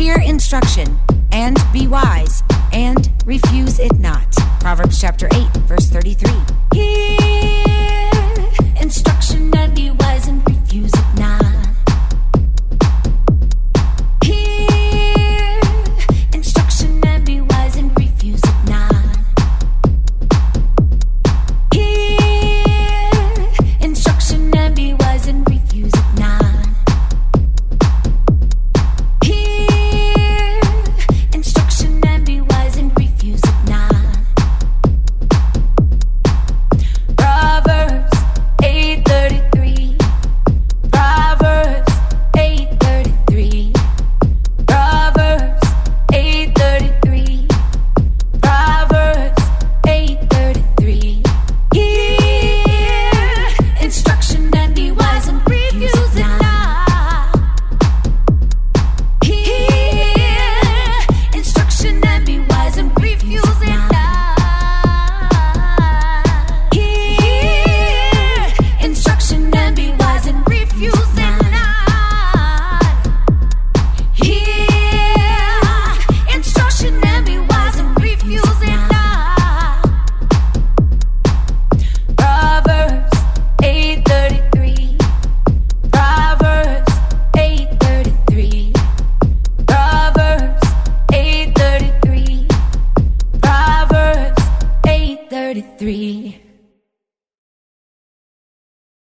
Hear instruction, and be wise, and refuse it not. Proverbs chapter 8, verse 33. Hear instruction and be wise.